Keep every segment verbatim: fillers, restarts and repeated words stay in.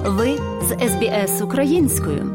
Ви з ес бі ес українською.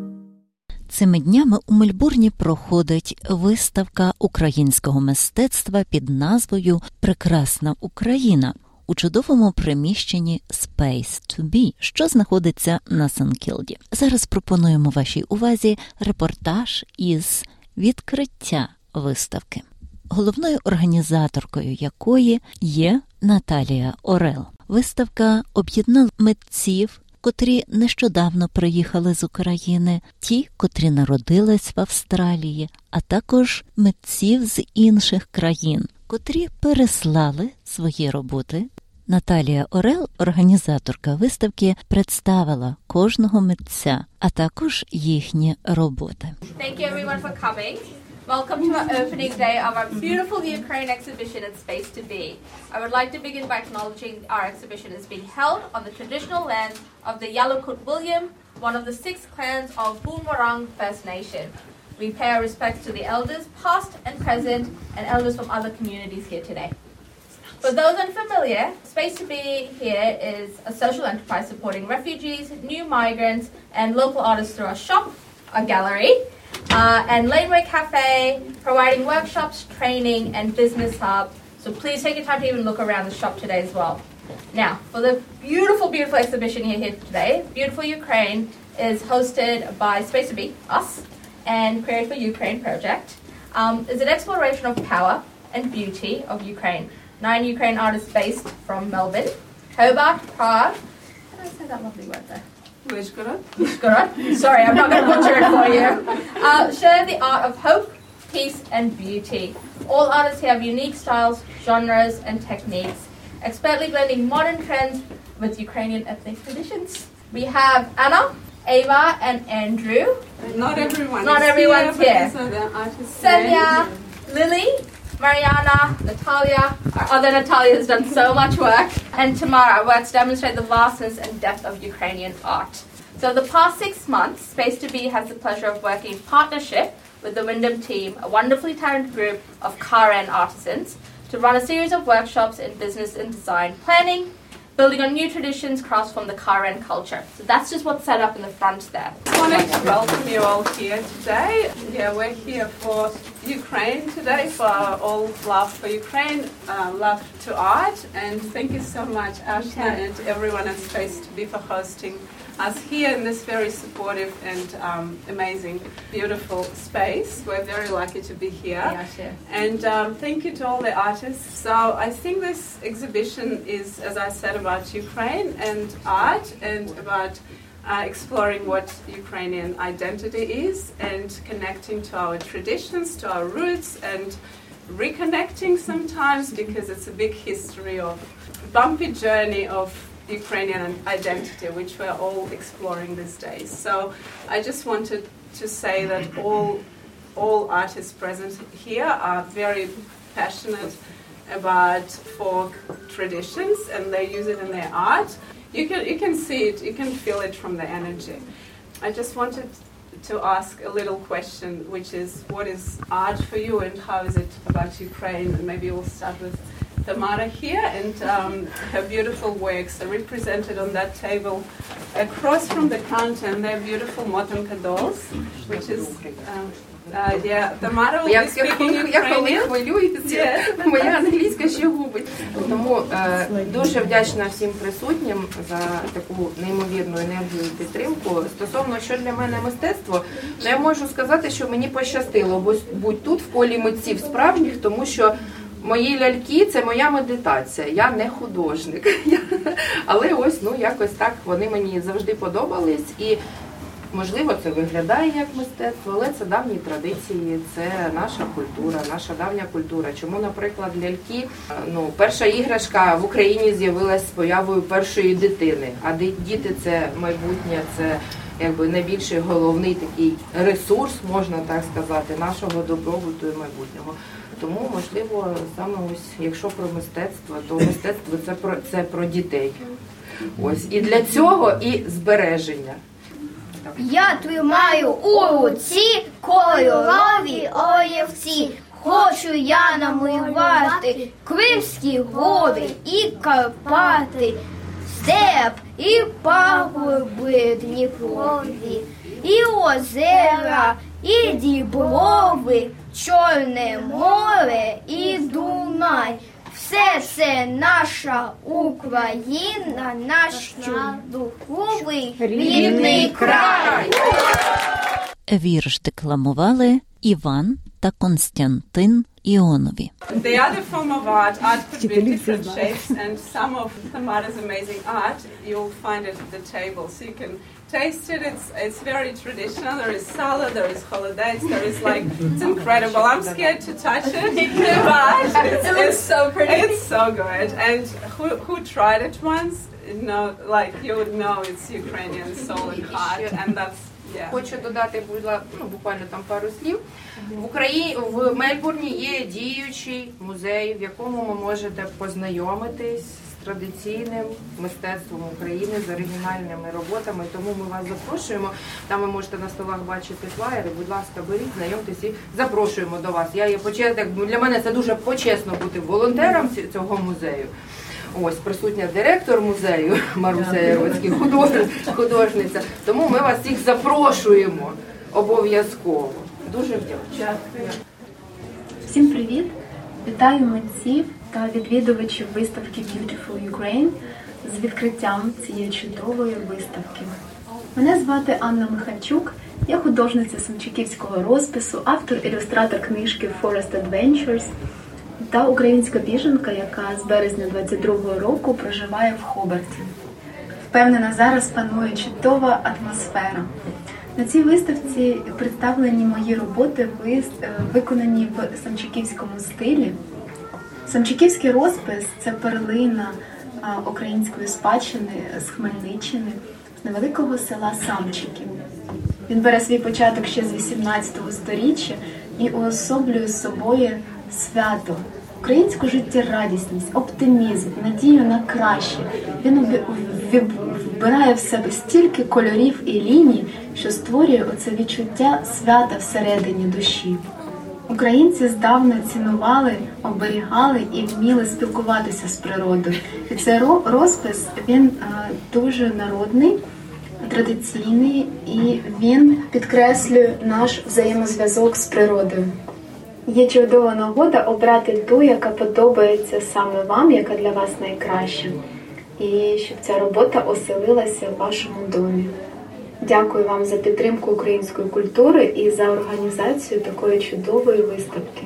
Цими днями у Мельбурні проходить виставка українського мистецтва під назвою «Прекрасна Україна» у чудовому приміщенні Space to Be, що знаходиться на Сан-Кілді. Зараз пропонуємо вашій увазі репортаж із відкриття виставки, головною організаторкою якої є Наталія Орел. Виставка об'єднала митців, котрі нещодавно приїхали з України, ті, котрі народились в Австралії, а також митців з інших країн, котрі переслали свої роботи. Наталія Орел, організаторка виставки, представила кожного митця, а також їхні роботи. Thank you everyone for coming. Welcome to our opening day of our beautiful Ukraine exhibition at Space to Be. I would like to begin by acknowledging our exhibition is being held on the traditional lands of the Yalukut William, one of the six clans of Boonwurrung First Nation. We pay our respects to the elders, past and present, and elders from other communities here today. For those unfamiliar, Space to Be here is a social enterprise supporting refugees, new migrants, and local artists through our shop, our gallery, Uh, and Laneway Cafe, providing workshops, training, and business hub. So please take your time to even look around the shop today as well. Now, for the beautiful, beautiful exhibition you're here today, Beautiful Ukraine is hosted by Space to Be, us, and Create for Ukraine project. Um, is an exploration of power and beauty of Ukraine. Nine Ukraine artists based from Melbourne, Hobart, Prague. How do I say that lovely word there? Vyshgorod. Vyshgorod. Sorry, I'm not going to butcher it for you. Uh, share the art of hope, peace, and beauty. All artists here have unique styles, genres, and techniques, expertly blending modern trends with Ukrainian ethnic traditions. We have Anna, Ava, and Andrew. Not everyone. Not is everyone's here. here. So the artists Celia, Lily, Mariana, Natalia. Our other Natalia has done so much work. And Tamara works to demonstrate the vastness and depth of Ukrainian art. So the past six months, Space to Be has the pleasure of working in partnership with the Wyndham team, a wonderfully talented group of Karen artisans, to run a series of workshops in business and design planning, building on new traditions crafts from the Karen culture. So that's just what's set up in the front there. I wanted to welcome you all here today. Yeah, we're here for Ukraine today, for our all love for Ukraine, uh, love to art, and thank you so much, Ashna, and everyone at Space to Be for hosting us here in this very supportive and um, amazing, beautiful space. We're very lucky to be here. Yeah, sure. And um, thank you to all the artists. So I think this exhibition is, as I said, about Ukraine and art and about uh, exploring what Ukrainian identity is and connecting to our traditions, to our roots, and reconnecting sometimes because it's a big history of bumpy journey of Ukrainian identity, which we're all exploring these days. So I just wanted to say that all all artists present here are very passionate about folk traditions and they use it in their art. You can you can see it, you can feel it from the energy. I just wanted to ask a little question, which is, what is art for you and how is it about Ukraine? And maybe we'll start with Tamara here, and um, her beautiful works are represented on that table across from the counter, and they're beautiful Motanka dolls, which is, um, uh, yeah, Tamara will be speaking Ukrainian. Я коли хвилююся, моя англійська ще губить. Тому е, дуже вдячна всім присутнім за таку неймовірну енергію і підтримку. Стосовно, що для мене мистецтво, то я можу сказати, що мені пощастило бути тут в колі митців справжніх, тому що мої ляльки – це моя медитація, я не художник. Але ось, ну, якось так вони мені завжди подобались. І, можливо, це виглядає як мистецтво, але це давні традиції, це наша культура, наша давня культура. Чому, наприклад, ляльки, ну, перша іграшка в Україні з'явилась з появою першої дитини, а діти – це майбутнє, це якби найбільший головний такий ресурс, можна так сказати, нашого добробуту і майбутнього. Тому, можливо, саме ось, якщо про мистецтво, то мистецтво це про, це про дітей. Ось, і для цього і збереження. Я тримаю у руці кольорові олівці. Хочу я намалювати Кримські гори і Карпати, степ і пагорби Дніпрові, і озера, і діброви, Чорне море і Дунай. Все це наша Україна, наш чудовий рідний край. Вірш декламували Іван та Константин Іонові. The other form of art, art could be different shapes, and some of Tamara's amazing art, you'll find it at the table, so you can taste it. It's it's very traditional. There is salad, there is holidays, there is like, it's incredible. I'm scared to touch it, but it's, It looks so pretty. It's so good. And who who tried it once, know, like you would know it's Ukrainian soul and heart, and that's. Yeah. Хочу додати, будь ласка, ну, буквально там пару слів. В Україні, в Мельбурні є діючий музей, в якому ви можете познайомитись з традиційним мистецтвом України, з оригінальними роботами. Тому ми вас запрошуємо. Там ви можете на столах бачити флаєри. Будь ласка, беріть, знайомтесь і запрошуємо до вас. Я є почесна, для мене це дуже почесно бути волонтером цього музею. Ось, присутня директор музею Маруся Яроцький, художниця. Тому ми вас всіх запрошуємо обов'язково. Дуже вдячна. Всім привіт! Вітаю митців та відвідувачів виставки Beautiful Ukraine з відкриттям цієї чудової виставки. Мене звати Анна Михальчук, я художниця самчиківського розпису, автор-ілюстратор книжки Forest Adventures та українська біженка, яка з березня двадцять другого року проживає в Хобарті. Впевнена, зараз панує чудова атмосфера. На цій виставці представлені мої роботи, виконані в самчиківському стилі. Самчиківський розпис – це перлина української спадщини з Хмельниччини, з невеликого села Самчиків. Він бере свій початок ще з вісімнадцятого сторіччя і уособлює собою свято, українську життєрадісність, оптимізм, надію на краще. Він вбирає в себе стільки кольорів і ліній, що створює оце відчуття свята всередині душі. Українці здавна цінували, оберігали і вміли спілкуватися з природою. І цей розпис, він дуже народний, традиційний, і він підкреслює наш взаємозв'язок з природою. Є чудова нагода обрати ту, яка подобається саме вам, яка для вас найкраща. І щоб ця робота оселилася в вашому домі. Дякую вам за підтримку української культури і за організацію такої чудової виставки.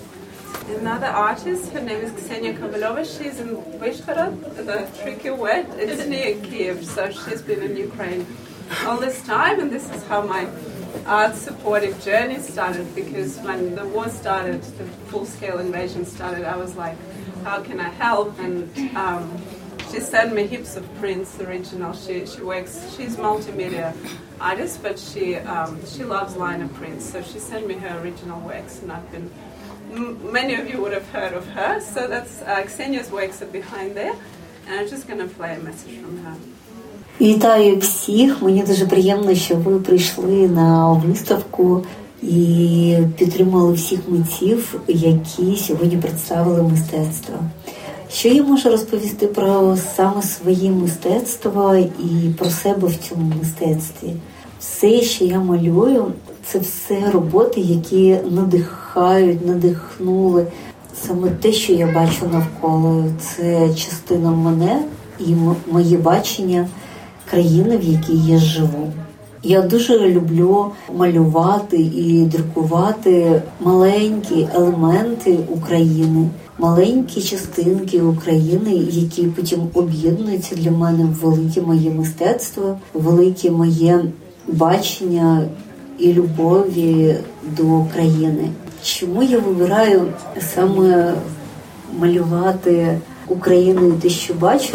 Another artist, her name is Ksenia Kovalova. She's in Vyshhorod, the tricky word. It's near Kiev, so she's been in Ukraine all this time, and this is how my art supportive journey started, because when the war started, the full-scale invasion started, I was like, how can I help? And um, she sent me heaps of prints, original. She she works, she's multimedia artist, but she um, she loves liner prints, so she sent me her original works, and I've been, m- many of you would have heard of her, so that's, uh, Ksenia's works are behind there, and I'm just going to play a message from her. Вітаю всіх, мені дуже приємно, що ви прийшли на виставку і підтримали всіх митців, які сьогодні представили мистецтво. Що я можу розповісти про саме своє мистецтво і про себе в цьому мистецтві? Все, що я малюю, це все роботи, які надихають, надихнули. Саме те, що я бачу навколо, це частина мене і моє бачення країни, в якій я живу. Я дуже люблю малювати і друкувати маленькі елементи України, маленькі частинки України, які потім об'єднуються для мене в велике моє мистецтво, велике моє бачення і любові до країни. Чому я вибираю саме малювати Україну і те, що бачу?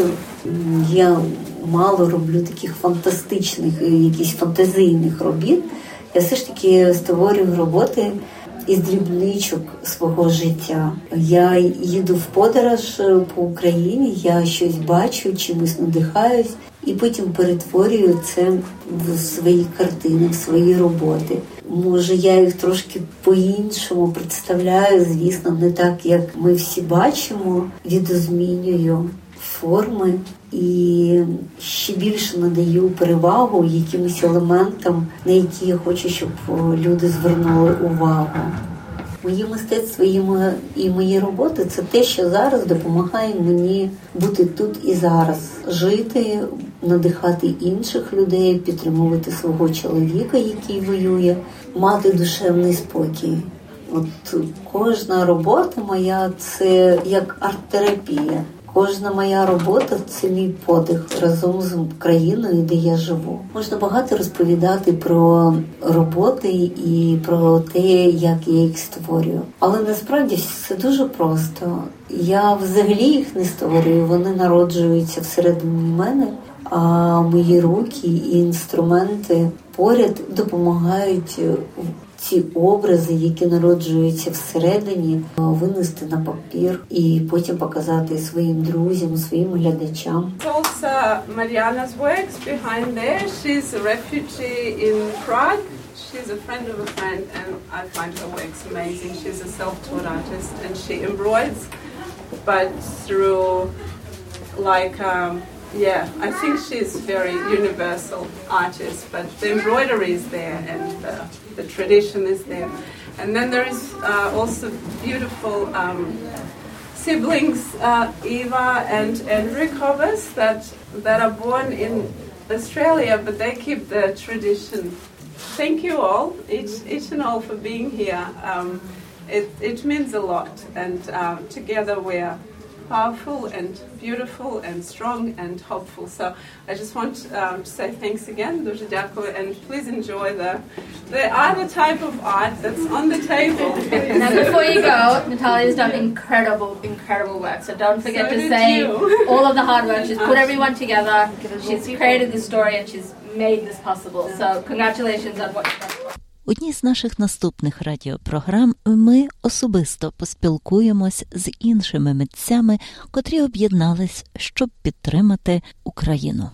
Я мало роблю таких фантастичних, якісь фантазійних робіт. Я все ж таки створюю роботи із дрібничок свого життя. Я їду в подорож по Україні, я щось бачу, чимось надихаюсь, і потім перетворюю це в свої картини, в свої роботи. Може, я їх трошки по-іншому представляю, звісно, не так, як ми всі бачимо, відозмінюю форми і ще більше надаю перевагу якимось елементам, на які я хочу, щоб люди звернули увагу. Моє мистецтво і мої роботи – це те, що зараз допомагає мені бути тут і зараз, жити, надихати інших людей, підтримувати свого чоловіка, який воює, мати душевний спокій. От кожна робота моя – це як арт-терапія. Кожна моя робота – це мій подих разом з країною, де я живу. Можна багато розповідати про роботи і про те, як я їх створюю. Але насправді все дуже просто. Я взагалі їх не створюю, вони народжуються всередині мене, а мої руки і інструменти поряд допомагають ці образи, які народжуються всередині, винести на папір і потім показати своїм друзям, своїм глядачам. Also, Mariana's works behind there. She's a refugee in Prague. She's a friend of a friend, and I find her works amazing. She's a self-taught artist, and she embroiders, but through like um, yeah, I think she's very universal artist, but the embroidery is there and the, the tradition is there. And then there is uh, also beautiful um, siblings, uh, Eva and Andrew Covers, that, that are born in Australia, but they keep the tradition. Thank you all, each, each and all, for being here. Um, it, it means a lot, and uh, together we're powerful and beautiful and strong and hopeful. So I just want um, to say thanks again, дуже дякую, and please enjoy the the other type of art that's on the table. Now before you go, Natalia's done incredible, incredible work. So don't forget So to did say you. all of the hard work. She's put everyone together. She's created this story and she's made this possible. So congratulations on what you've done. У одній з наших наступних радіопрограм ми особисто поспілкуємось з іншими митцями, котрі об'єднались, щоб підтримати Україну.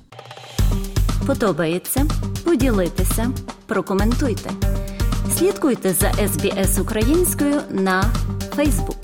Подобається? Поділіться, прокоментуйте. Слідкуйте за ес бі ес українською на Facebook.